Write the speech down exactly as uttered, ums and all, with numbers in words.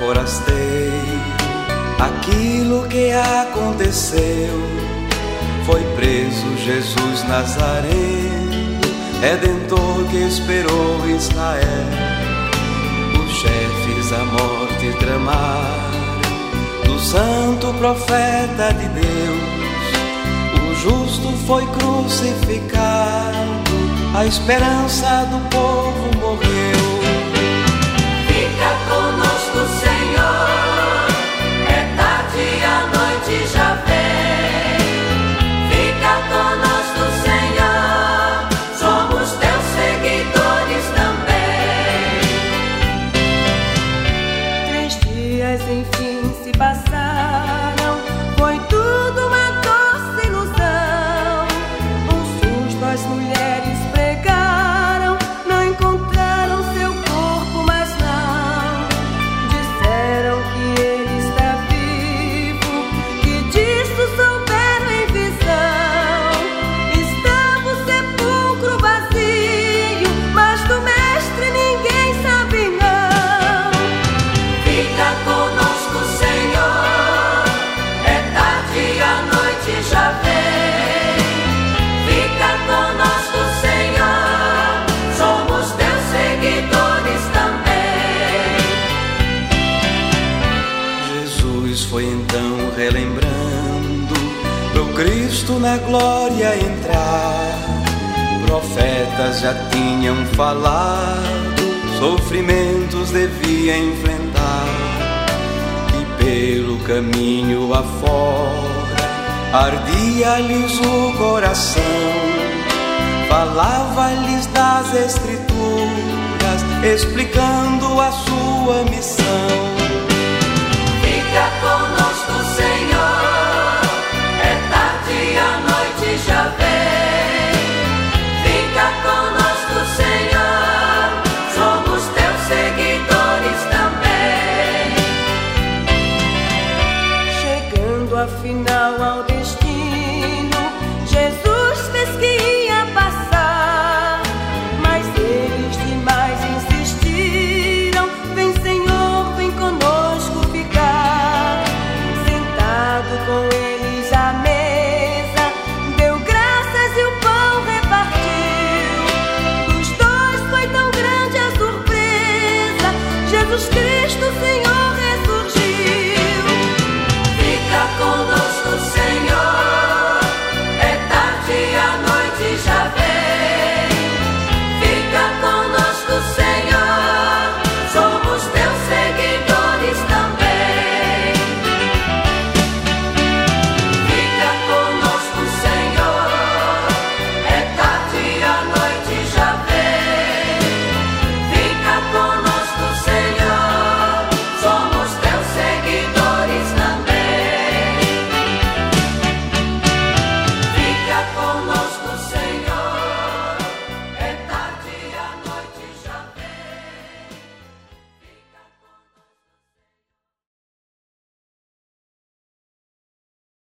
forasteiro, aquilo que aconteceu. Foi preso Jesus Nazareno, Redentor que esperou Israel. Os chefes a morte tramaram do santo profeta de Deus. O justo foi crucificado, a esperança do povo morreu. Fica conosco, Senhor, é tarde e a noite já vem. Fica conosco, Senhor, somos teus seguidores também. Três dias enfim se passaram, foi tudo uma doce ilusão. Um susto as mulheres pregaram, não encontraram seu corpo, mas não. Disseram que ele está vivo, que disso souberam em visão. Estava o sepulcro vazio, mas do mestre ninguém sabe não. Fica conosco, Senhor, é tarde e a noite já vem. Fica conosco, Senhor, somos teus seguidores também. Jesus foi então relembrando pro Cristo na glória entrar. Profetas já tinham falado, sofrimentos devia enfrentar. E pelo caminho afora ardia-lhes o coração. Falava-lhes das Escrituras, explicando a sua missão. Fica conosco, Senhor, é tarde e a noite já vem. Fica conosco, Senhor, somos teus seguidores também. Chegando afinal ao destino,